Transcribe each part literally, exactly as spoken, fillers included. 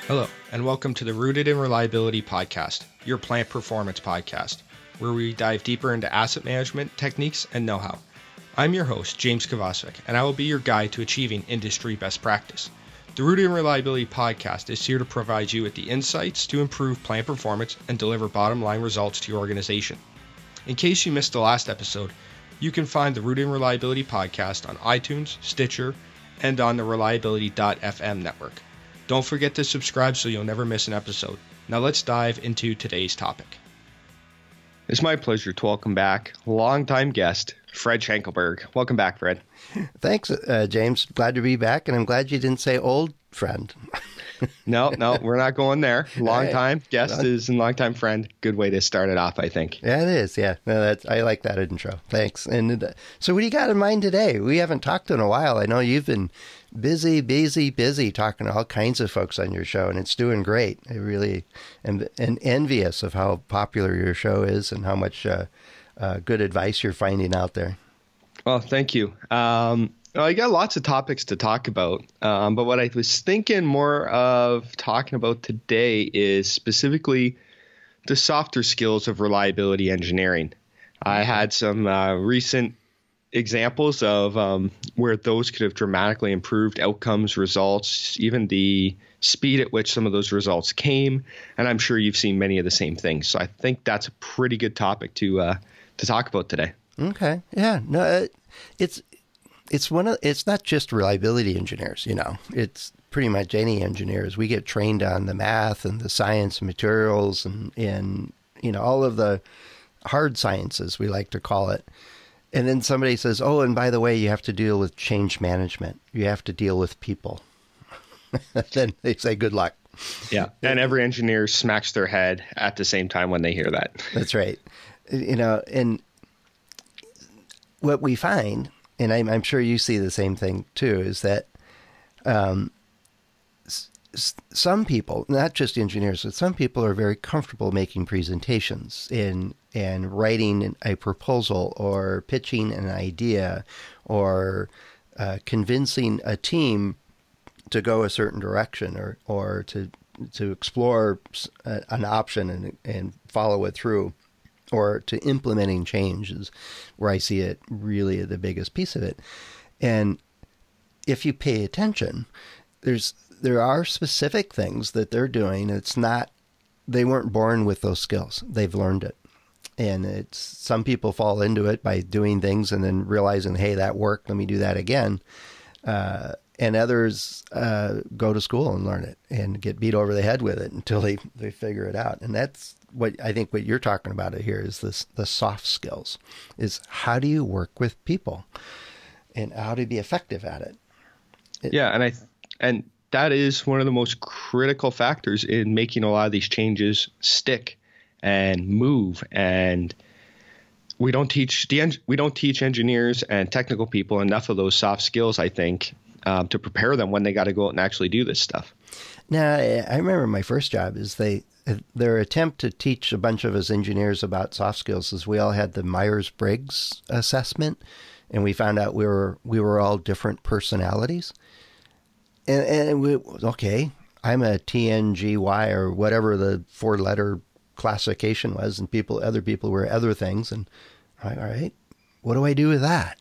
Hello, and welcome to the Rooted in Reliability podcast, your plant performance podcast, where we dive deeper into asset management techniques and know-how. I'm your host, James Kovacevic, and I will be your guide to achieving industry best practice. The Rooted in Reliability podcast is here to provide you with the insights to improve plant performance and deliver bottom-line results to your organization. In case you missed the last episode, you can find the Rooted in Reliability podcast on iTunes, Stitcher, and on the reliability dot f m network. Don't forget to subscribe so you'll never miss an episode. Now let's dive into today's topic. It's my pleasure to welcome back longtime guest, Fred Schenkelberg. Welcome back, Fred. Thanks, uh, James. Glad to be back, and I'm glad you didn't say old friend. No, no, we're not going there. Long time guest is and long time friend. Good way to start it off, I think. Yeah, it is. Yeah, no, that's I like that intro. Thanks. And uh, so, what do you got in mind today? We haven't talked in a while. I know you've been busy, busy, busy talking to all kinds of folks on your show, and it's doing great. I really am and envious of how popular your show is and how much uh, uh, good advice you're finding out there. Well, thank you. Um, well, I got lots of topics to talk about, um, but what I was thinking more of talking about today is specifically the softer skills of reliability engineering. I had some uh, recent examples of um, where those could have dramatically improved outcomes, results, even the speed at which some of those results came. And I'm sure you've seen many of the same things. So I think that's a pretty good topic to uh, to talk about today. Okay. Yeah. No, it's it's one of it's not just reliability engineers. You know, it's pretty much any engineers. We get trained on the math and the science and materials and and you know all of the hard sciences, we like to call it. And then somebody says, oh, and by the way, you have to deal with change management. You have to deal with people. Then they say, good luck. Yeah. And every engineer smacks their head at the same time when they hear that. That's right. You know, and what we find, and I'm, I'm sure you see the same thing too, is that um, s- some people, not just engineers, but some people are very comfortable making presentations in and writing a proposal or pitching an idea or uh, convincing a team to go a certain direction or, or to to explore a, an option and, and follow it through, or to implementing changes, where I see it really the biggest piece of it. And if you pay attention, there's there are specific things that they're doing. It's not, they weren't born with those skills. They've learned it. And it's, some people fall into it by doing things and then realizing, hey, that worked, let me do that again. Uh, and others uh, go to school and learn it and get beat over the head with it until they, they figure it out. And that's what I think what you're talking about here is this, the soft skills, is how do you work with people and how to be effective at it. it yeah, and I and that is one of the most critical factors in making a lot of these changes stick and move. And we don't teach the we don't teach engineers and technical people enough of those soft skills, I think, um, to prepare them when they got to go out and actually do this stuff. Now, I remember my first job is they their attempt to teach a bunch of us engineers about soft skills is we all had the Myers-Briggs assessment, and we found out we were we were all different personalities. And, and we, okay, I'm a T N G Y or whatever the four-letter classification was, and people, other people were other things. And all right, all right, what do I do with that?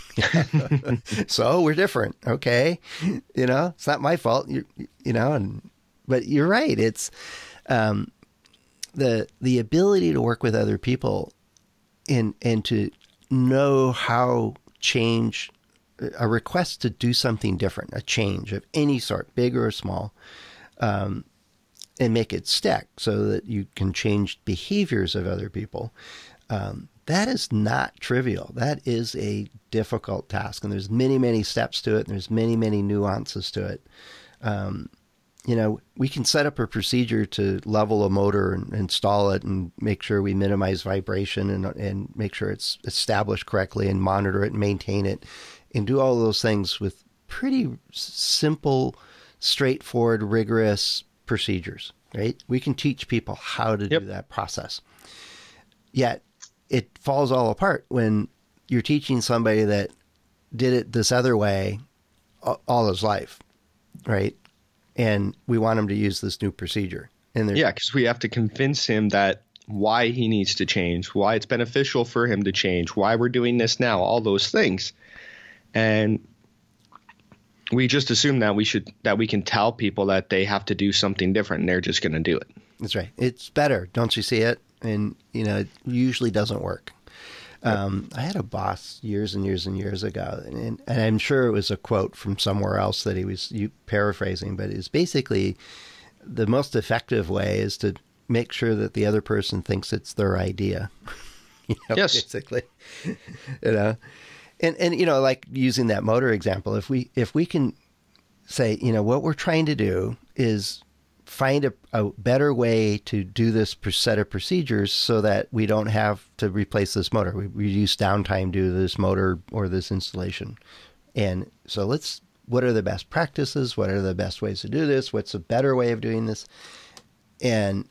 So we're different. Okay. You know, it's not my fault, you, you know, and, but you're right. It's, um, the, the ability to work with other people and, and to know how change, a request to do something different, a change of any sort, big or small, um, and make it stick so that you can change behaviors of other people. Um, that is not trivial. That is a difficult task. And there's many, many steps to it. And there's many, many nuances to it. Um, you know, we can set up a procedure to level a motor and install it and make sure we minimize vibration and, and make sure it's established correctly and monitor it and maintain it and do all those things with pretty simple, straightforward, rigorous procedures, right? We can teach people how to yep. do that process. Yet it falls all apart when you're teaching somebody that did it this other way all his life, right? and we want him to use this new procedure. And yeah, because we have to convince him that why he needs to change, why it's beneficial for him to change, why we're doing this now, all those things. And we just assume that we should that we can tell people that they have to do something different and they're just going to do it. That's right. It's better. Don't you see it? And, you know, it usually doesn't work. Um, I had a boss years and years and years ago, and, and I'm sure it was a quote from somewhere else that he was paraphrasing, but it's basically the most effective way is to make sure that the other person thinks it's their idea. you know, yes. Basically, you know, and, and, you know, like using that motor example, if we, if we can say, you know, what we're trying to do is find a, a better way to do this set of procedures so that we don't have to replace this motor. We reduce downtime due to this motor or this installation. And so let's, what are the best practices? What are the best ways to do this? What's a better way of doing this? And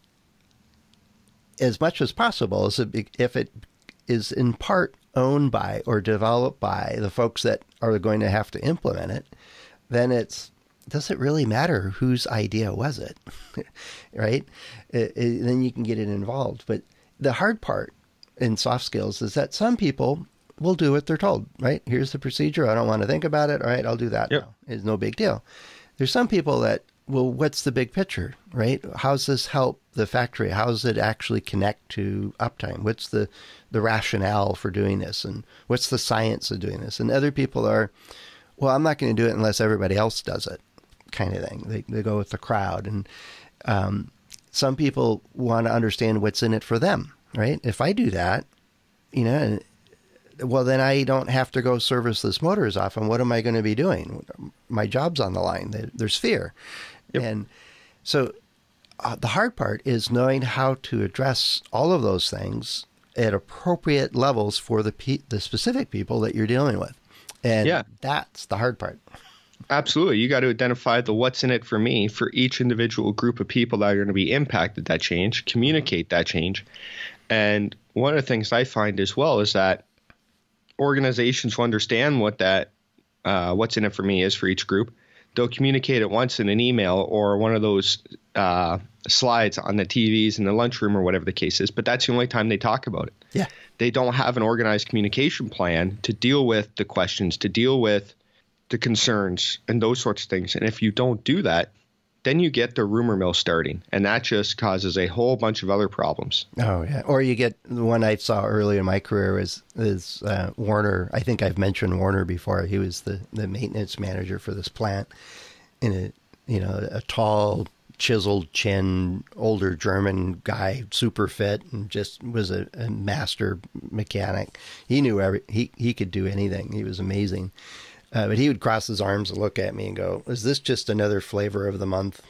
as much as possible, if it is in part owned by or developed by the folks that are going to have to implement it, then it's, does it really matter whose idea was it, right? It, it, then you can get it involved. But the hard part in soft skills is that some people will do what they're told, right? Here's the procedure. I don't want to think about it. All right, I'll do that yep. now. It's no big deal. There's some people that, well, what's the big picture, right? How's this help the factory? How does it actually connect to uptime? What's the, the rationale for doing this? And what's the science of doing this? And other people are, well, I'm not going to do it unless everybody else does it, kind of thing. They they go with the crowd. And um, some people want to understand what's in it for them, right? If I do that, you know, well, then I don't have to go service this motor as often. What am I going to be doing? My job's on the line. There's fear. Yep. And so uh, the hard part is knowing how to address all of those things at appropriate levels for the pe- the specific people that you're dealing with. And yeah. that's the hard part. Absolutely. You got to identify the what's in it for me for each individual group of people that are going to be impacted that change, communicate that change. And one of the things I find as well is that organizations will understand what that uh, what's in it for me is for each group. They'll communicate it once in an email or one of those uh, slides on the T Vs in the lunchroom or whatever the case is. But that's the only time they talk about it. Yeah. They don't have an organized communication plan to deal with the questions, to deal with the concerns and those sorts of things. And if you don't do that, then you get the rumor mill starting, and that just causes a whole bunch of other problems. Oh, yeah. Or you get the one I saw early in my career is, is uh, Warner. I think I've mentioned Warner before. He was the, the maintenance manager for this plant, and a, you know, a tall, chiseled chin, older German guy, super fit, and just was a, a master mechanic. He knew every, he, he could do anything. He was amazing. Uh, but he would cross his arms and look at me and go, is this just another flavor of the month?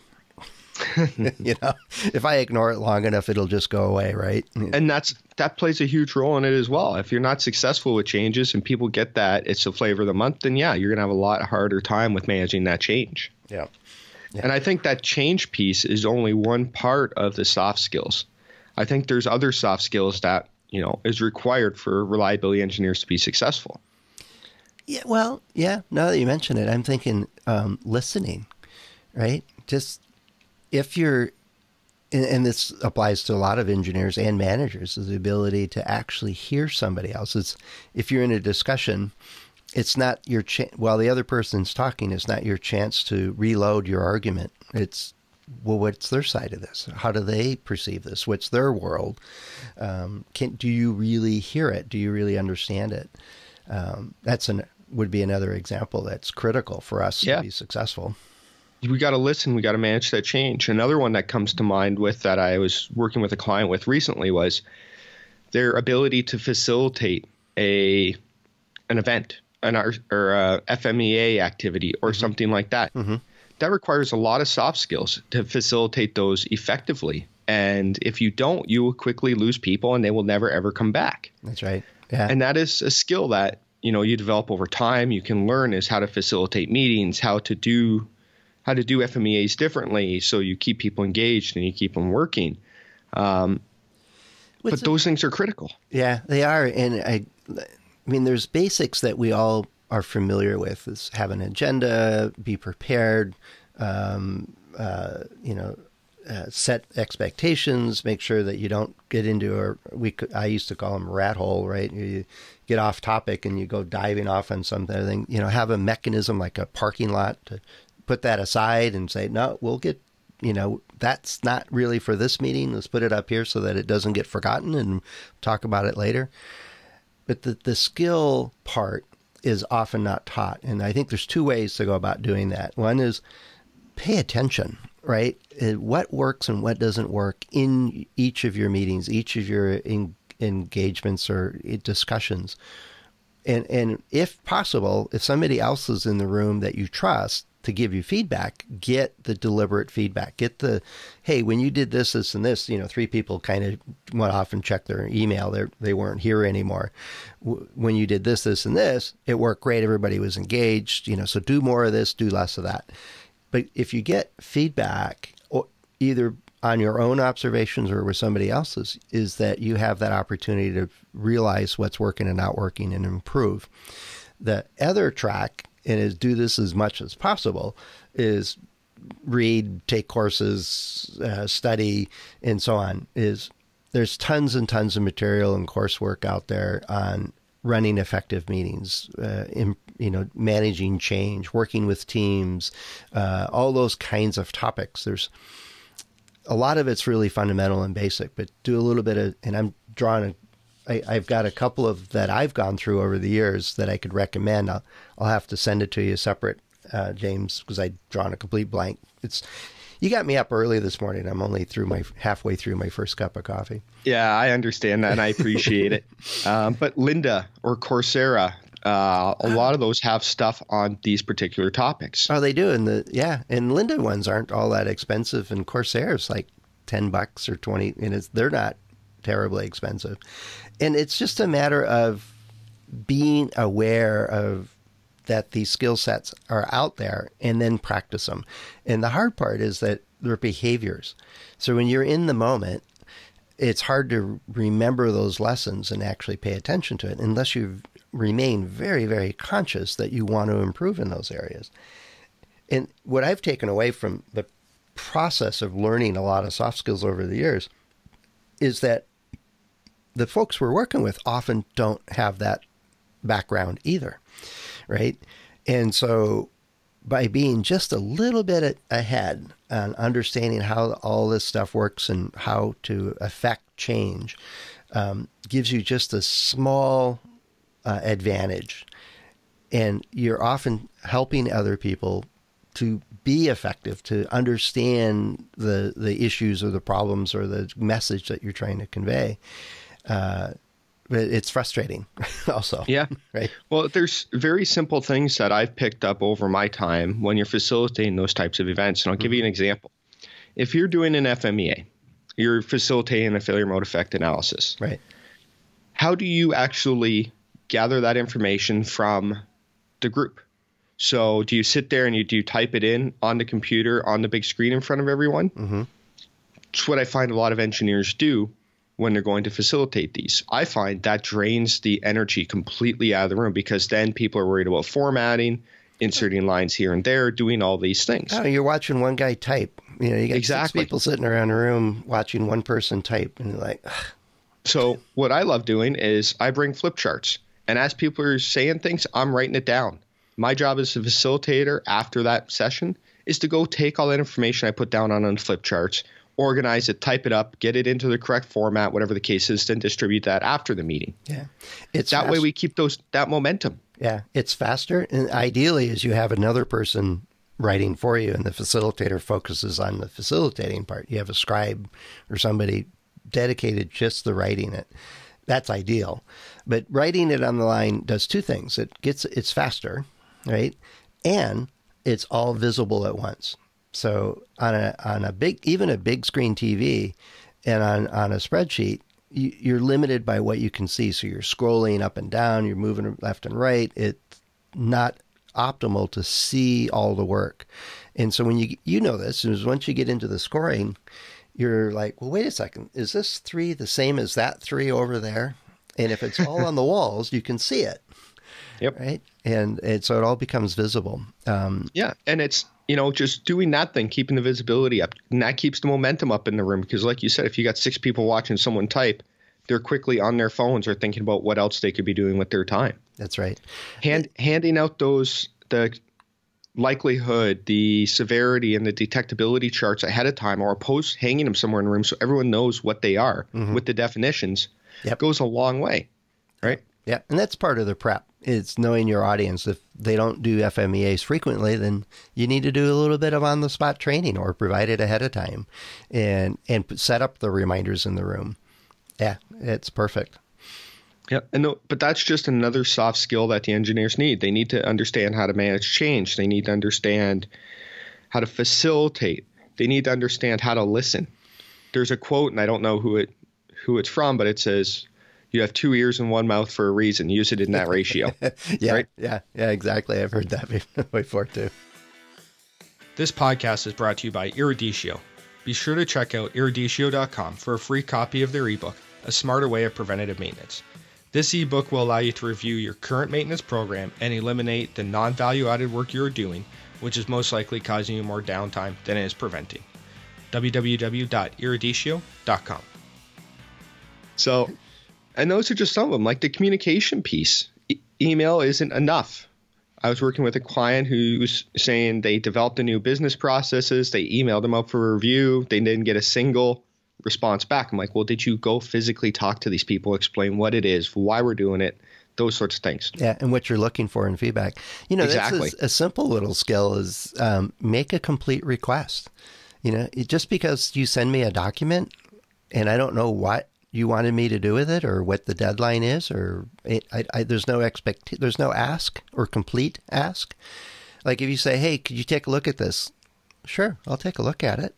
You know, if I ignore it long enough, it'll just go away, right? And that's that plays a huge role in it as well. If you're not successful with changes and people get that it's the flavor of the month, then yeah, you're going to have a lot harder time with managing that change. Yeah. yeah. And I think that change piece is only one part of the soft skills. I think there's other soft skills that, you know, is required for reliability engineers to be successful. Yeah, well, yeah, now that you mention it, I'm thinking um, listening, right? Just if you're, and, and this applies to a lot of engineers and managers, is the ability to actually hear somebody else. It's, if you're in a discussion, it's not your chance, while the other person's talking, it's not your chance to reload your argument. It's, well, what's their side of this? How do they perceive this? What's their world? Um, can, do you really hear it? Do you really understand it? Um, that's an would be another example that's critical for us yeah. to be successful. We got to listen. We got to manage that change. Another one that comes to mind with that I was working with a client with recently was their ability to facilitate a an event, an or a F M E A activity or mm-hmm. something like that. Mm-hmm. That requires a lot of soft skills to facilitate those effectively. And if you don't, you will quickly lose people and they will never, ever come back. That's right. Yeah. And that is a skill that, you know, you develop over time. You can learn is how to facilitate meetings, how to do how to do F M E As differently, so you keep people engaged and you keep them working. Um, but a, those things are critical. Yeah, they are. And I, I mean, there's basics that we all are familiar with: is have an agenda, be prepared, um, uh, you know, uh, set expectations, make sure that you don't get into a, we could, I used to call them rat hole, right? You get off topic and you go diving off on something, you know, have a mechanism like a parking lot to put that aside and say, no, we'll get, you know, that's not really for this meeting. Let's put it up here so that it doesn't get forgotten and talk about it later. But the, the skill part is often not taught. And I think there's two ways to go about doing that. One is pay attention, right? What works and what doesn't work in each of your meetings, each of your in, engagements or discussions. And, and if possible, if somebody else is in the room that you trust to give you feedback, get the deliberate feedback. Get the, hey, when you did this, this, and this, you know, three people kind of went off and checked their email. They they weren't here anymore. When you did this, this, and this, it worked great. Everybody was engaged, you know, so do more of this, do less of that. But if you get feedback, or either on your own observations or with somebody else's, is that you have that opportunity to realize what's working and not working and improve. The other track, and is do this as much as possible, is read, take courses, uh, study, and so on. Is there's tons and tons of material and coursework out there on running effective meetings, uh, in, you know, managing change, working with teams, uh, all those kinds of topics. There's a lot of it's really fundamental and basic, but do a little bit of, and I'm drawing a I, I've got a couple of that I've gone through over the years that I could recommend. I'll, I'll have to send it to you separate, uh, James, because I've drawn a complete blank. It's you got me up early this morning. I'm only through my halfway through my first cup of coffee. Yeah, I understand that, and I appreciate it. Um, but Lynda or Coursera, uh, a lot of those have stuff on these particular topics. Oh, they do, and the yeah, and Lynda ones aren't all that expensive, and Coursera's like ten bucks or twenty, and it's they're not terribly expensive. And it's just a matter of being aware of that these skill sets are out there and then practice them. And the hard part is that they're behaviors. So when you're in the moment, it's hard to remember those lessons and actually pay attention to it unless you remain very, very conscious that you want to improve in those areas. And what I've taken away from the process of learning a lot of soft skills over the years is that the folks we're working with often don't have that background either, right? And so by being just a little bit ahead on understanding how all this stuff works and how to affect change um, gives you just a small uh, advantage. And you're often helping other people to be effective, to understand the the issues or the problems or the message that you're trying to convey. Uh, but it's frustrating also. Yeah. Right. Well, there's very simple things that I've picked up over my time when you're facilitating those types of events. And I'll mm-hmm. give you an example. If you're doing an F M E A, you're facilitating a failure mode effect analysis. Right. How do you actually gather that information from the group? So do you sit there and you do you type it in on the computer on the big screen in front of everyone? Mm-hmm. It's what I find a lot of engineers do when they're going to facilitate these. I find that drains the energy completely out of the room because then people are worried about formatting, inserting lines here and there, doing all these things. Oh, you're watching one guy type. You know, you got exactly. six people sitting around a room watching one person type, and you're like, ugh. So what I love doing is I bring flip charts, and as people are saying things, I'm writing it down. My job as a facilitator after that session is to go take all that information I put down on, on flip charts, organize it, type it up, get it into the correct format, whatever the case is, then distribute that after the meeting. Yeah. It's that fast. way we keep those that momentum. Yeah. It's faster. And ideally is you have another person writing for you and the facilitator focuses on the facilitating part. You have a scribe or somebody dedicated just to writing it. That's ideal. But writing it on the line does two things. It gets it's faster, right? And it's all visible at once. So on a on a big, even a big screen T V and on, on a spreadsheet, you, you're limited by what you can see. So you're scrolling up and down, you're moving left and right. It's not optimal to see all the work. And so when you, you know this, is once you get into the scoring, you're like, well, wait a second, is this three the same as that three over there? And if it's all on the walls, you can see it. Yep. Right. And, and so it all becomes visible. Um, yeah. And it's, you know, just doing that thing, keeping the visibility up, and that keeps the momentum up in the room. Because like you said, if you got six people watching someone type, they're quickly on their phones or thinking about what else they could be doing with their time. That's right. Hand, handing out those, the likelihood, the severity, and the detectability charts ahead of time, or a post, hanging them somewhere in the room so everyone knows what they are mm-hmm. with the definitions, yep. goes a long way, right? Yeah, and that's part of the prep. It's knowing your audience. If they don't do F M E As frequently, then you need to do a little bit of on-the-spot training or provide it ahead of time and and set up the reminders in the room. Yeah, it's perfect. Yeah, and no, but that's just another soft skill that the engineers need. They need to understand how to manage change. They need to understand how to facilitate. They need to understand how to listen. There's a quote, and I don't know who it who it's from, but it says, "You have two ears and one mouth for a reason. Use it in that ratio." yeah, right? yeah, yeah, exactly. I've heard that before too. This podcast is brought to you by Eruditio. Be sure to check out eruditio dot com for a free copy of their ebook, A Smarter Way of Preventative Maintenance. This ebook will allow you to review your current maintenance program and eliminate the non-value-added work you're doing, which is most likely causing you more downtime than it is preventing. w w w dot eruditio dot com. So, and those are just some of them, like the communication piece. E- email isn't enough. I was working with a client who's saying they developed a new business processes. They emailed them out for review. They didn't get a single response back. I'm like, well, did you go physically talk to these people, explain what it is, why we're doing it, those sorts of things? Yeah, and what you're looking for in feedback. You know, exactly. That's a, a simple little skill is um, make a complete request. You know, it, just because you send me a document and I don't know what you wanted me to do with it or what the deadline is, or it, I, I, there's no expect, there's no ask or complete ask. Like if you say, hey, could you take a look at this? Sure, I'll take a look at it.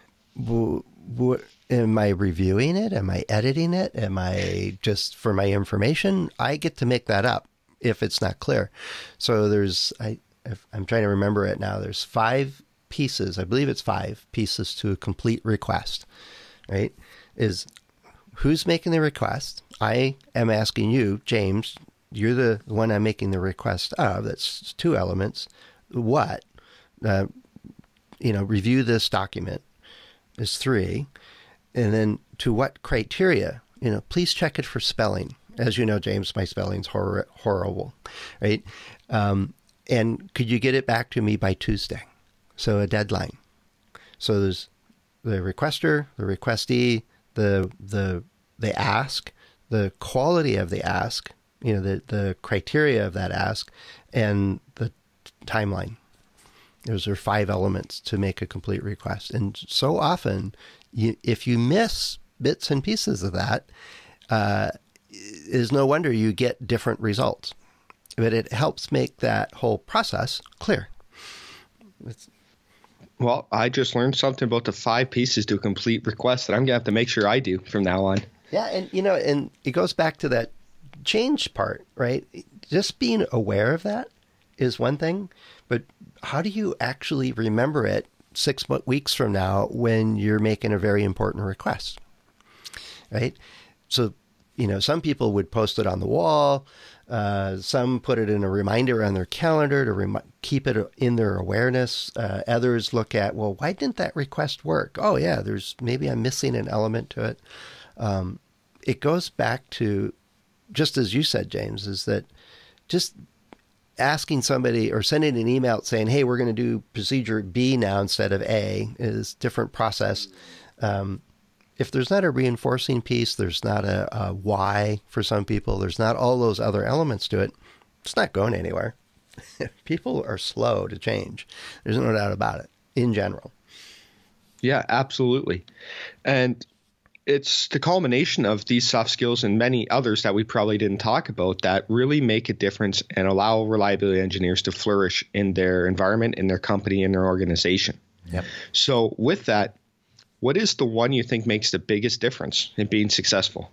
W- w- am I reviewing it? Am I editing it? Am I just for my information? I get to make that up if it's not clear. So there's, I, if, I'm trying to remember it now. There's five pieces. I believe it's five pieces to a complete request, right? Is who's making the request? I am asking you, James, you're the one I'm making the request of. That's two elements. What? Uh, you know, review this document is three. And then to what criteria? You know, please check it for spelling. As you know, James, my spelling's hor- horrible, right? Um, and could you get it back to me by Tuesday? So a deadline. So there's the requester, the requestee, the the the ask, the quality of the ask, you know, the, the criteria of that ask, and the timeline. Those are five elements to make a complete request. And so often, you, if you miss bits and pieces of that, uh, it is no wonder you get different results. But it helps make that whole process clear. It's, Well, I just learned something about the five pieces to a complete request that I'm going to have to make sure I do from now on. Yeah, and you know, and it goes back to that change part, right? Just being aware of that is one thing, but how do you actually remember it six weeks from now when you're making a very important request, right? So, you know, some people would post it on the wall. Uh, some put it in a reminder on their calendar to rem- keep it in their awareness. Uh, others look at, well, why didn't that request work? Oh, yeah, there's maybe I'm missing an element to it. Um, it goes back to, just as you said, James, is that just asking somebody or sending an email saying, hey, we're going to do procedure B now instead of A is different process. Um, if there's not a reinforcing piece, there's not a, a why for some people, there's not all those other elements to it, it's not going anywhere. People are slow to change. There's no doubt about it in general. Yeah, absolutely. And it's the culmination of these soft skills and many others that we probably didn't talk about that really make a difference and allow reliability engineers to flourish in their environment, in their company, in their organization. Yep. So with that, what is the one you think makes the biggest difference in being successful?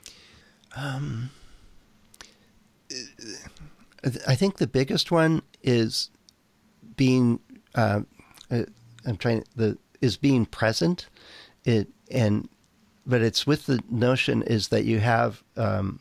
Um, I think the biggest one is being, uh, I'm trying the is being present. It and but it's with the notion is that you have um,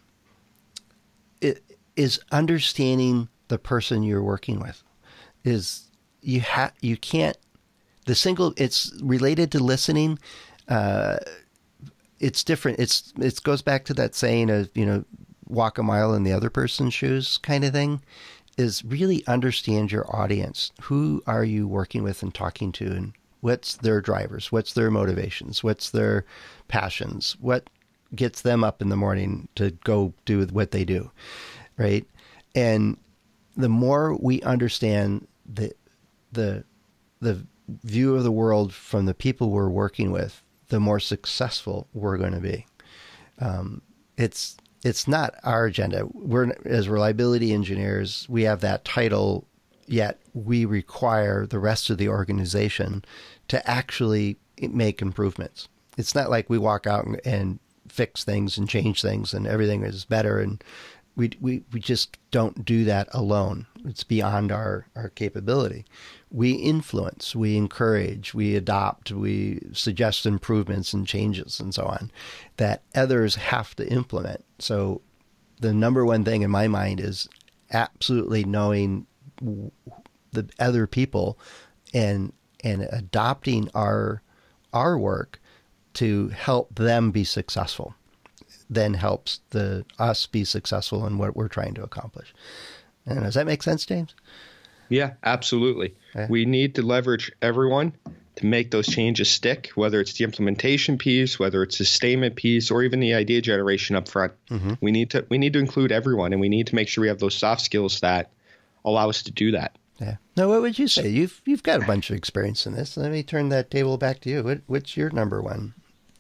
it is understanding the person you're working with. Is you have you can't the single it's related to listening. Uh, it's different. It's it goes back to that saying of, you know, walk a mile in the other person's shoes kind of thing. Is really understand your audience. Who are you working with and talking to, and what's their drivers? What's their motivations? What's their passions? What gets them up in the morning to go do what they do, right? And the more we understand the the the view of the world from the people we're working with, the more successful we're going to be. Um, it's it's not our agenda. We're, as reliability engineers, we have that title, yet we require the rest of the organization to actually make improvements. It's not like we walk out and, and fix things and change things and everything is better, and we we we just don't do that alone. It's beyond our, our capability. We influence, we encourage, we adopt, we suggest improvements and changes and so on that others have to implement. So the number one thing in my mind is absolutely knowing the other people and and adopting our our work to help them be successful. Then helps the us be successful in what we're trying to accomplish. And does that make sense, James? Yeah, absolutely. Okay. We need to leverage everyone to make those changes stick, whether it's the implementation piece, whether it's the statement piece, or even the idea generation up front. Mm-hmm. We need to we need to include everyone, and we need to make sure we have those soft skills that allow us to do that. Yeah. Now, what would you say? You've you've got a bunch of experience in this. Let me turn that table back to you. What, what's your number one?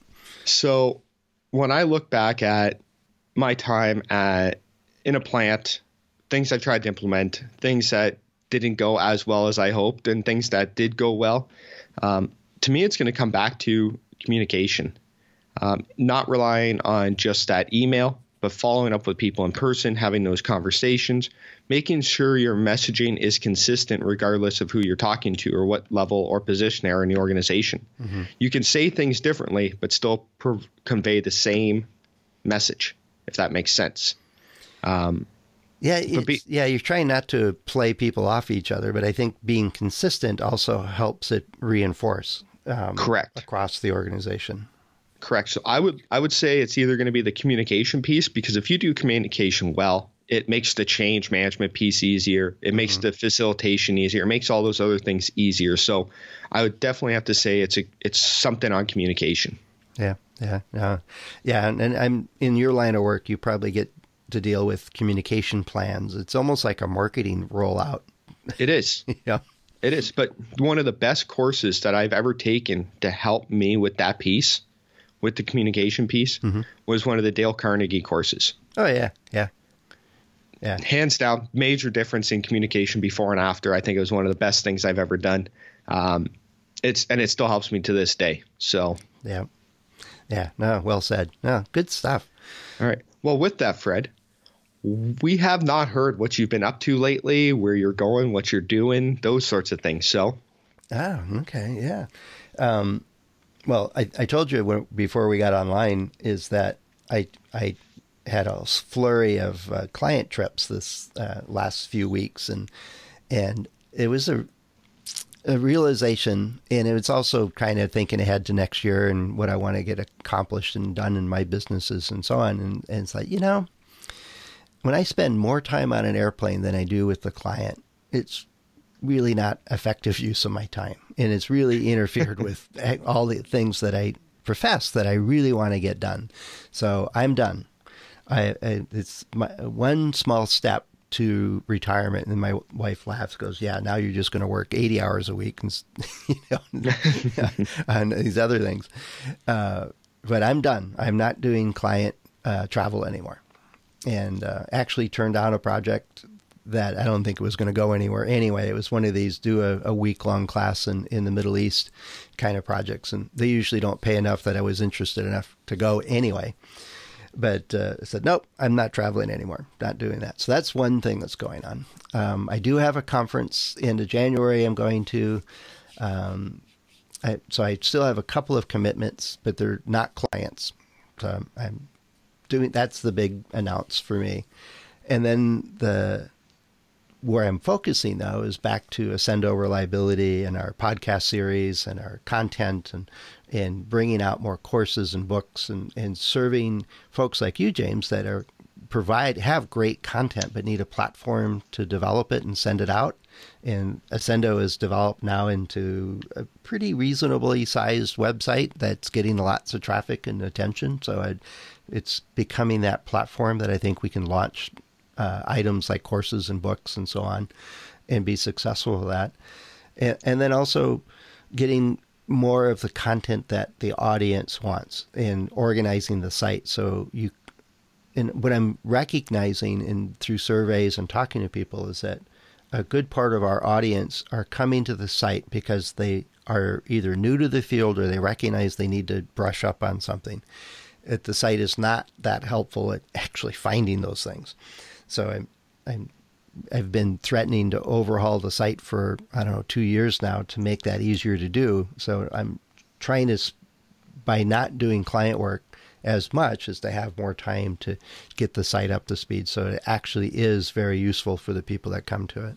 So when I look back at my time at in a plant, things I've tried to implement, things that didn't go as well as I hoped, and things that did go well, um, to me, it's going to come back to communication, um, not relying on just that email, but following up with people in person, having those conversations, making sure your messaging is consistent regardless of who you're talking to or what level or position they are in the organization. Mm-hmm. You can say things differently, but still pro- convey the same message, if that makes sense. Um, yeah, be, yeah, you're trying not to play people off each other, but I think being consistent also helps it reinforce um, correct across the organization. Correct. So I would I would say it's either going to be the communication piece, because if you do communication well, it makes the change management piece easier. It makes mm-hmm. the facilitation easier. It makes all those other things easier. So I would definitely have to say it's a it's something on communication. Yeah, yeah, yeah, yeah. And, and I'm in your line of work, you probably get to deal with communication plans. It's almost like a marketing rollout. It is. Yeah. It is. But one of the best courses that I've ever taken to help me with that piece, with the communication piece, mm-hmm. was one of the Dale Carnegie courses. Oh, yeah. Yeah. Yeah. Hands down, major difference in communication before and after. I think it was one of the best things I've ever done. Um, it's and it still helps me to this day. So yeah. Yeah. No, well said. No, good stuff. All right. Well, with that, Fred, we have not heard what you've been up to lately, where you're going, what you're doing, those sorts of things. So. Oh, okay. Yeah. Um, well, I, I told you when, before we got online is that I I had a flurry of uh, client trips this uh, last few weeks, and and it was a a realization, and it was also kind of thinking ahead to next year and what I want to get accomplished and done in my businesses and so on. And, and it's like, you know, when I spend more time on an airplane than I do with the client, it's really not effective use of my time. And it's really interfered with all the things that I profess that I really want to get done. So I'm done. I, I it's my one small step to retirement. And my wife laughs, goes, yeah, now you're just going to work eighty hours a week and, you know, and these other things. Uh, but I'm done. I'm not doing client uh, travel anymore. And uh, actually turned down a project that I don't think it was going to go anywhere anyway. It was one of these do a, a week-long class in, in the Middle East kind of projects. And they usually don't pay enough that I was interested enough to go anyway. But uh, I said, nope, I'm not traveling anymore. Not doing that. So that's one thing that's going on. Um, I do have a conference end of January I'm going to. Um, I, so I still have a couple of commitments, but they're not clients. So I'm doing, that's the big announce for me. And then the where I'm focusing, though, is back to Accendo Reliability and our podcast series and our content and and bringing out more courses and books and, and serving folks like you, James, that are provide have great content but need a platform to develop it and send it out. And Accendo is developed now into a pretty reasonably sized website that's getting lots of traffic and attention. So I'd, it's becoming that platform that I think we can launch uh, items like courses and books and so on and be successful with that. And, and then also getting more of the content that the audience wants and organizing the site. So you, and what I'm recognizing in through surveys and talking to people is that a good part of our audience are coming to the site because they are either new to the field or they recognize they need to brush up on something. It, the site is not that helpful at actually finding those things. So I'm, I'm, I've been threatening to overhaul the site for, I don't know, two years now to make that easier to do. So I'm trying to, by not doing client work as much, as to have more time to get the site up to speed. So it actually is very useful for the people that come to it.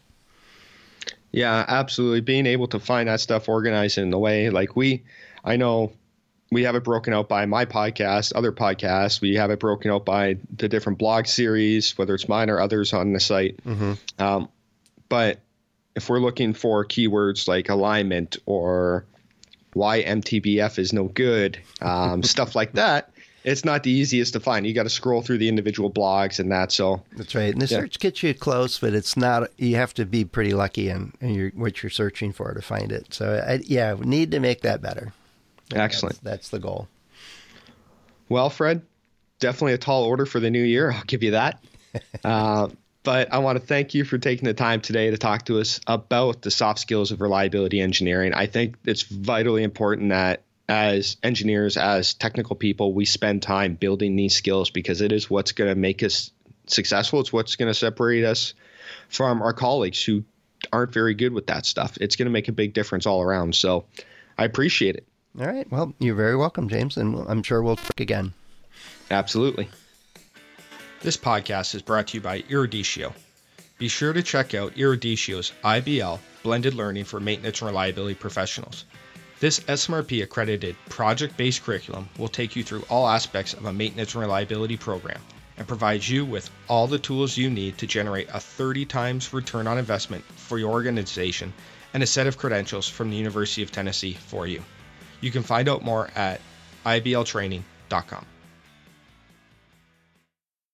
Yeah, absolutely. Being able to find that stuff organized in the way, like we, I know we have it broken out by my podcast, other podcasts. We have it broken out by the different blog series, whether it's mine or others on the site. Mm-hmm. Um, but if we're looking for keywords like alignment or why M T B F is no good, um, stuff like that, it's not the easiest to find. You got to scroll through the individual blogs and that. So that's right. And the yeah. search gets you close, but it's not. You have to be pretty lucky in, in your, what you're searching for to find it. So I, yeah, we need to make that better. Excellent. That's, that's the goal. Well, Fred, definitely a tall order for the new year. I'll give you that. uh, but I want to thank you for taking the time today to talk to us about the soft skills of reliability engineering. I think it's vitally important that as engineers, as technical people, we spend time building these skills because it is what's going to make us successful. It's what's going to separate us from our colleagues who aren't very good with that stuff. It's going to make a big difference all around. So I appreciate it. All right. Well, you're very welcome, James, and I'm sure we'll talk again. Absolutely. This podcast is brought to you by Eruditio. Be sure to check out Eruditio's I B L, Blended Learning for Maintenance and Reliability Professionals. This S M R P accredited project-based curriculum will take you through all aspects of a maintenance and reliability program and provides you with all the tools you need to generate a thirty times return on investment for your organization and a set of credentials from the University of Tennessee for you. You can find out more at I B L training dot com.